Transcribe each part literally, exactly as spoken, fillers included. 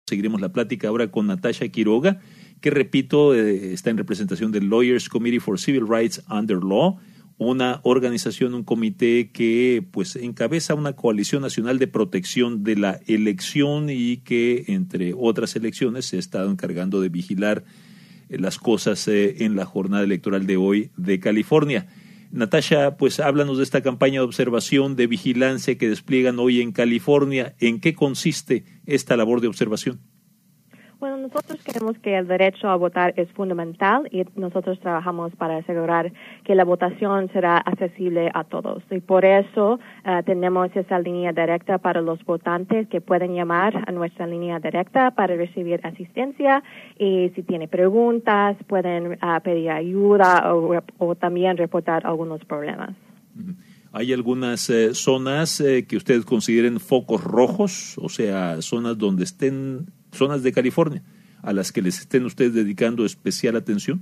Seguiremos la plática ahora con Natasha Quiroga, que repito, eh, está en representación del Lawyers Committee for Civil Rights Under Law, una organización, un comité que pues encabeza una coalición nacional de protección de la elección y que, entre otras elecciones, se ha estado encargando de vigilar eh, las cosas eh, en la jornada electoral de hoy de California. Natasha, pues háblanos de esta campaña de observación, de vigilancia que despliegan hoy en California. ¿En qué consiste esta labor de observación? Bueno, nosotros creemos que el derecho a votar es fundamental y nosotros trabajamos para asegurar que la votación será accesible a todos. Y por eso uh, tenemos esa línea directa para los votantes que pueden llamar a nuestra línea directa para recibir asistencia y si tienen preguntas pueden uh, pedir ayuda o, o también reportar algunos problemas. ¿Hay algunas eh, zonas eh, que ustedes consideren focos rojos, o sea, zonas donde estén, zonas de California, a las que les estén ustedes dedicando especial atención?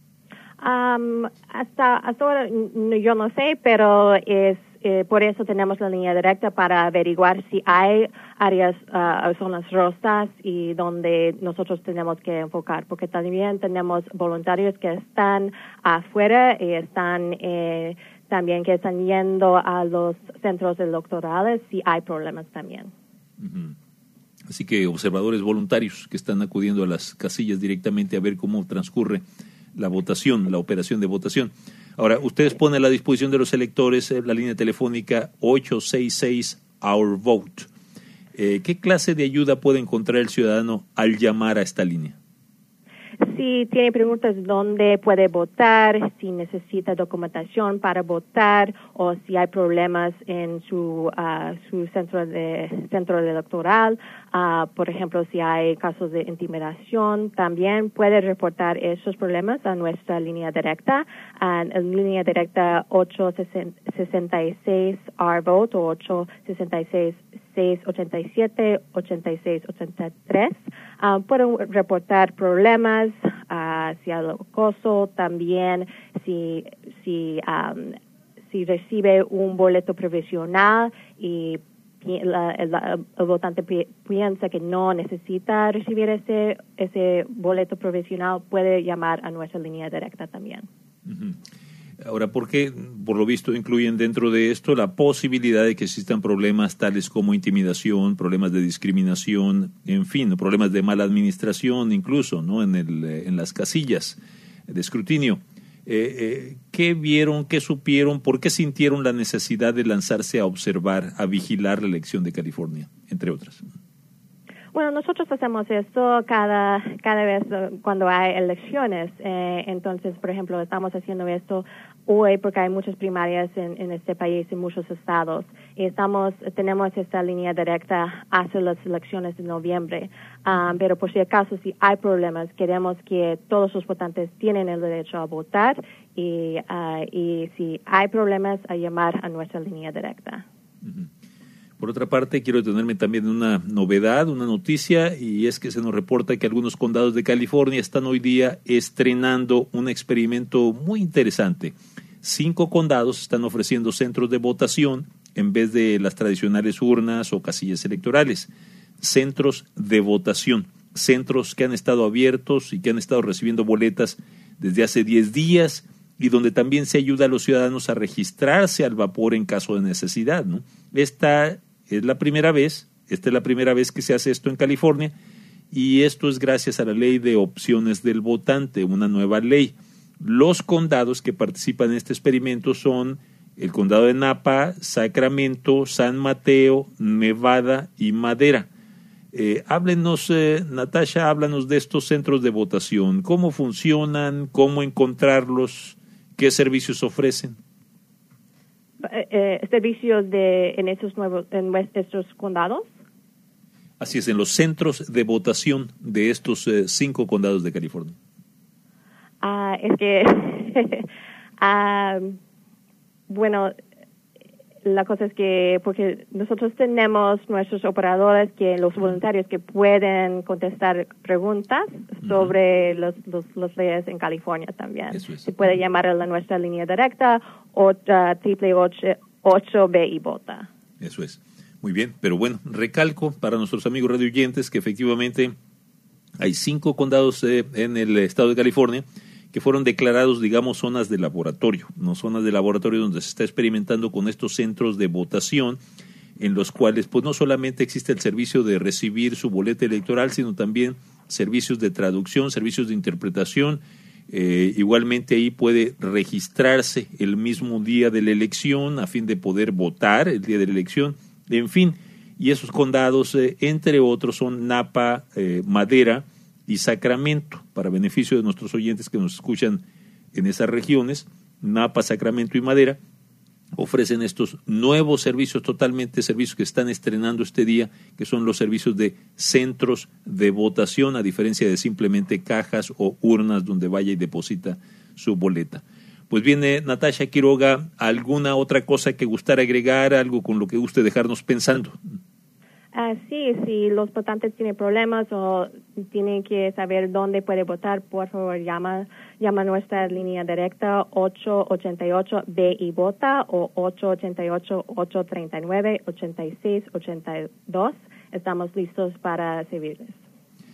Um, hasta, hasta ahora no, yo no sé, pero es eh, por eso tenemos la línea directa para averiguar si hay áreas, uh, zonas rosas y donde nosotros tenemos que enfocar, porque también tenemos voluntarios que están afuera y están eh, también que están yendo a los centros electorales si hay problemas también. Uh-huh. Así que observadores voluntarios que están acudiendo a las casillas directamente a ver cómo transcurre la votación, la operación de votación. Ahora, ustedes ponen a la disposición de los electores eh, la línea telefónica ocho seis seis Our Vote. Eh, ¿Qué clase de ayuda puede encontrar el ciudadano al llamar a esta línea? Si tiene preguntas dónde puede votar, si necesita documentación para votar o si hay problemas en su uh, su centro de centro electoral, uh, por ejemplo, si hay casos de intimidación, también puede reportar esos problemas a nuestra línea directa, en la línea directa ocho seis seis R vote o ocho seis seis seis ocho siete ocho seis ocho tres. Uh, pueden reportar problemas, uh, si hay acoso, también si si um, si recibe un boleto provisional y la, el, el votante piensa que no necesita recibir ese ese boleto provisional, puede llamar a nuestra línea directa también. Uh-huh. Ahora, ¿por qué, por lo visto, incluyen dentro de esto la posibilidad de que existan problemas tales como intimidación, problemas de discriminación, en fin, problemas de mala administración incluso, ¿no? En el, en las casillas de escrutinio? Eh, eh, ¿Qué vieron, qué supieron, por qué sintieron la necesidad de lanzarse a observar, a vigilar la elección de California, entre otras? Bueno, nosotros hacemos esto cada cada vez cuando hay elecciones. Eh, entonces, por ejemplo, estamos haciendo esto hoy porque hay muchas primarias en, en este país, en muchos estados. Y estamos tenemos esta línea directa hacia las elecciones de noviembre. Um, pero por si acaso, si hay problemas, queremos que todos los votantes tienen el derecho a votar y, uh, y si hay problemas, a llamar a nuestra línea directa. Uh-huh. Por otra parte, quiero detenerme también en una novedad, una noticia, y es que se nos reporta que algunos condados de California están hoy día estrenando un experimento muy interesante. Cinco condados están ofreciendo centros de votación en vez de las tradicionales urnas o casillas electorales. Centros de votación, centros que han estado abiertos y que han estado recibiendo boletas desde hace diez días y donde también se ayuda a los ciudadanos a registrarse al vapor en caso de necesidad, ¿no? Esta es la primera vez, esta es la primera vez que se hace esto en California y esto es gracias a la ley de opciones del votante, una nueva ley. Los condados que participan en este experimento son el condado de Napa, Sacramento, San Mateo, Nevada y Madera. Eh, háblenos, eh, Natasha, háblanos de estos centros de votación. ¿Cómo funcionan? ¿Cómo encontrarlos? ¿Qué servicios ofrecen? Eh, servicios de en estos nuevos en estos condados. Así es, en los centros de votación de estos eh, cinco condados de California. Ah, uh, es que uh, bueno, la cosa es que porque nosotros tenemos nuestros operadores, que los voluntarios que pueden contestar preguntas uh-huh. sobre los, los, las leyes en California también. Eso es. Se puede uh-huh. llamar a nuestra línea directa o triple ocho B y vota. Eso es. Muy bien, pero bueno, recalco para nuestros amigos radioyentes que efectivamente hay cinco condados eh, en el estado de California que fueron declarados, digamos, zonas de laboratorio, no zonas de laboratorio donde se está experimentando con estos centros de votación, en los cuales pues no solamente existe el servicio de recibir su boleta electoral, sino también servicios de traducción, servicios de interpretación. Eh, igualmente ahí puede registrarse el mismo día de la elección a fin de poder votar el día de la elección. En fin, y esos condados, eh, entre otros, son Napa, eh, Madera y Sacramento, para beneficio de nuestros oyentes que nos escuchan en esas regiones. Napa, Sacramento y Madera ofrecen estos nuevos servicios, totalmente servicios que están estrenando este día, que son los servicios de centros de votación, a diferencia de simplemente cajas o urnas donde vaya y deposita su boleta. Pues viene Natasha Quiroga, ¿alguna otra cosa que gustara agregar, algo con lo que guste dejarnos pensando? Uh, sí, si los votantes tienen problemas o tienen que saber dónde puede votar, por favor llama llama a nuestra línea directa ocho ocho ocho B y vota o ocho ocho ocho, ocho tres nueve, ocho seis ocho dos. Estamos listos para servirles.